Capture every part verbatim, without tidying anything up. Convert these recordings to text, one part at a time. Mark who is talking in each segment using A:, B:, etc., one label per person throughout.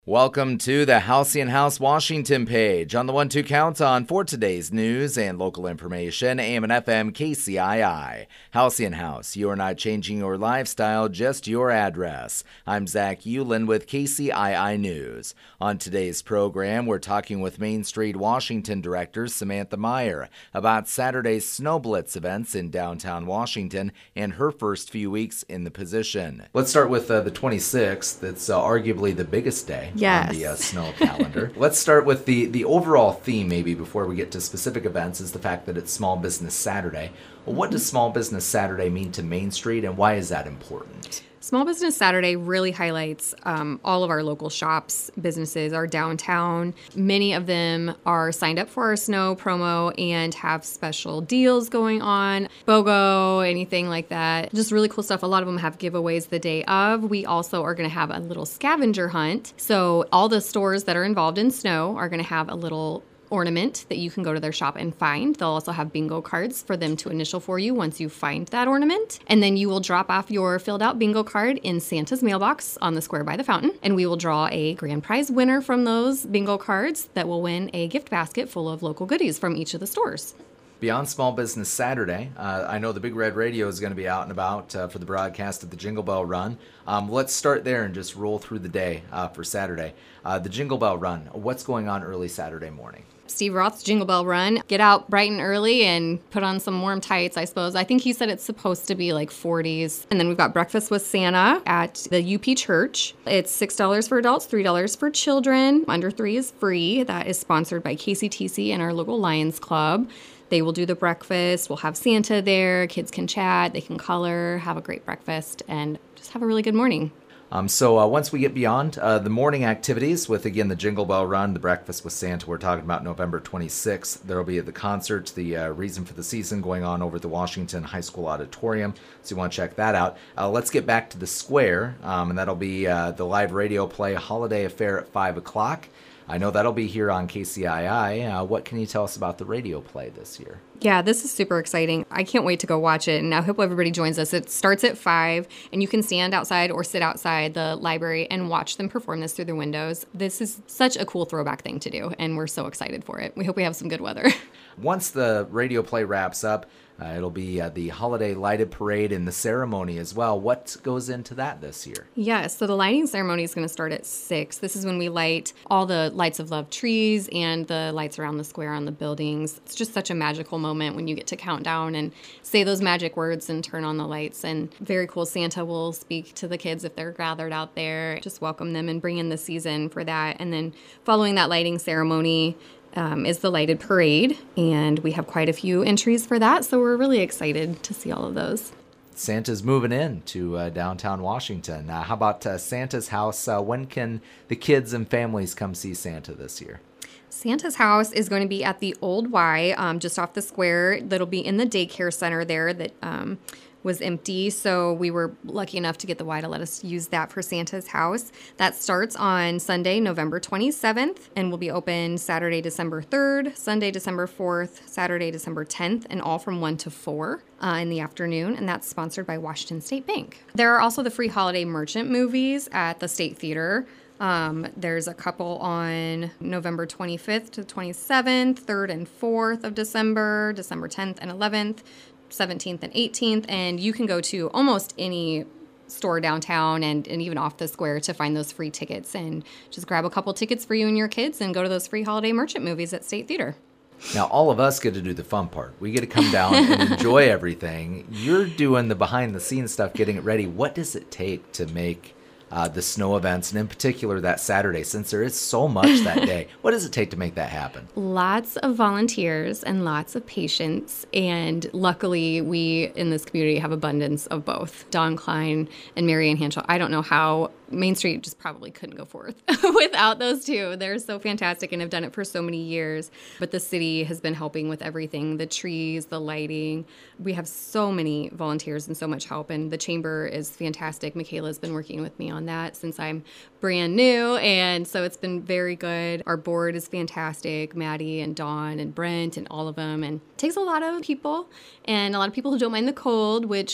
A: Welcome to the Halcyon House Washington page on the one two count on for today's news and local information, A M and F M K C I I. Halcyon House, you are not changing your lifestyle, just your address. I'm Zach Euland with K C I I News. On today's program, we're talking with Main Street Washington Director Samantha Meyer about Saturday's Snow Blitz events in downtown Washington and her first few weeks in the position. Let's start with uh, the twenty-sixth. It's uh, arguably the biggest day.
B: Yes.
A: On the uh, snow calendar. Let's start with the, the overall theme, maybe, before we get to specific events, is the fact that it's Small Business Saturday. Well, what does Small Business Saturday mean to Main Street, and why is that important?
B: Small Business Saturday really highlights um, all of our local shops, businesses, our downtown. Many of them are signed up for our snow promo and have special deals going on, BOGO, anything like that. Just really cool stuff. A lot of them have giveaways the day of. We also are going to have a little scavenger hunt. So all the stores that are involved in snow are going to have a little ornament that you can go to their shop and find. They'll also have bingo cards for them to initial for you once you find that ornament. And then you will drop off your filled out bingo card in Santa's mailbox on the square by the fountain. And we will draw a grand prize winner from those bingo cards that will win a gift basket full of local goodies from each of the stores.
A: Beyond Small Business Saturday, uh, I know the Big Red Radio is going to be out and about uh, for the broadcast of the Jingle Bell Run. Um, let's start there and just roll through the day uh, for Saturday. Uh, the Jingle Bell Run, what's going on early Saturday morning?
B: Steve Roth's Jingle Bell Run. Get out bright and early and put on some warm tights, I suppose. I think he said it's supposed to be like forties. And then we've got Breakfast with Santa at the U P Church. It's six dollars for adults, three dollars for children. Under three is free. That is sponsored by K C T C and our local Lions Club. They will do the breakfast. We'll have Santa there. Kids can chat. They can color, have a great breakfast, and just have a really good morning.
A: Um, so uh, once we get beyond uh, the morning activities with, again, the Jingle Bell Run, the Breakfast with Santa, we're talking about November twenty-sixth. There will be the concert, the uh, Reason for the Season, going on over at the Washington High School Auditorium. So you want to check that out. Uh, let's get back to the square, um, and that'll be uh, the live radio play Holiday Affair at five o'clock. I know that'll be here on K C I I. Uh, what can you tell us about the radio play this year?
B: Yeah, this is super exciting. I can't wait to go watch it, and I hope everybody joins us. It starts at five, and you can stand outside or sit outside the library and watch them perform this through the windows. This is such a cool throwback thing to do, and we're so excited for it. We hope we have some good weather.
A: Once the radio play wraps up, Uh, it'll be uh, the holiday lighted parade and the ceremony as well. What goes into that this year?
B: Yes, so the lighting ceremony is going to start at six. This is when we light all the Lights of Love trees and the lights around the square on the buildings. It's just such a magical moment when you get to count down and say those magic words and turn on the lights. And very cool, Santa will speak to the kids if they're gathered out there. Just welcome them and bring in the season for that. And then following that lighting ceremony, Um, is the lighted parade, and we have quite a few entries for that, so we're really excited to see all of those.
A: Santa's moving in to uh, downtown Washington. Uh, how about uh, Santa's house? Uh, when can the kids and families come see Santa this year?
B: Santa's house is going to be at the Old Y, um, just off the square. That'll be in the daycare center there that um, was empty, so we were lucky enough to get the Y to let us use that for Santa's house. That starts on Sunday, November twenty-seventh, and will be open Saturday, December third, Sunday, December fourth, Saturday, December tenth, and all from one to four uh, in the afternoon, and that's sponsored by Washington State Bank. There are also the free holiday merchant movies at the State Theater. Um, there's a couple on November twenty-fifth to twenty-seventh, third and fourth of December, December tenth and eleventh, seventeenth and eighteenth, and you can go to almost any store downtown and, and even off the square to find those free tickets, and just grab a couple tickets for you and your kids and go to those free holiday merchant movies at State Theater.
A: Now, all of us get to do the fun part. We get to come down and enjoy everything. You're doing the behind-the-scenes stuff, getting it ready. What does it take to make uh, the snow events, and in particular that Saturday, since there is so much that day? What does it take to make that happen?
B: Lots of volunteers and lots of patience, and luckily we in this community have abundance of both. Don Klein and Marianne Hanschel. I don't know how Main Street just probably couldn't go forth without those two. They're so fantastic and have done it for so many years. But the city has been helping with everything, the trees, the lighting. We have so many volunteers and so much help, and the chamber is fantastic. Michaela's been working with me on that since I'm brand new, and so it's been very good. Our board is fantastic, Maddie and Dawn and Brent and all of them, and it takes a lot of people and a lot of people who don't mind the cold, which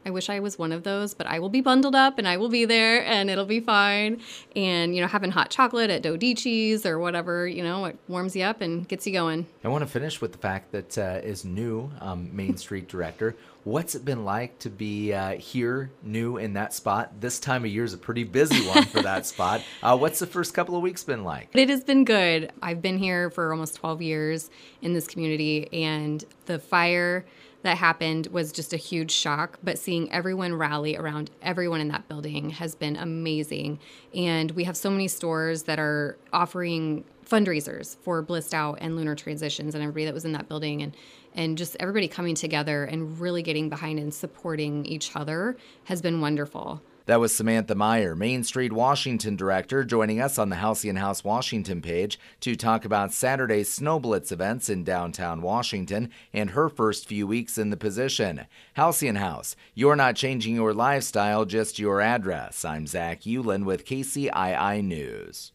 B: I wish I was one of those, but I will be bundled up and I will be there and it'll be fine. And, you know, having hot chocolate at Dodici's or whatever, you know, it warms you up and gets you going.
A: I want to finish with the fact that uh, as new um, Main Street director, what's it been like to be uh, here, new in that spot? This time of year is a pretty busy one for that spot. Uh, what's the first couple of weeks been like?
B: It has been good. I've been here for almost twelve years in this community, and the fire that happened was just a huge shock, but seeing everyone rally around everyone in that building has been amazing. And we have so many stores that are offering fundraisers for Blissed Out and Lunar Transitions and everybody that was in that building, and and just everybody coming together and really getting behind and supporting each other has been wonderful.
A: That was Samantha Meyer, Main Street Washington Director, joining us on the Halcyon House Washington page to talk about Saturday's Snow Blitz events in downtown Washington and her first few weeks in the position. Halcyon House, you're not changing your lifestyle, just your address. I'm Zach Euland with K C I I News.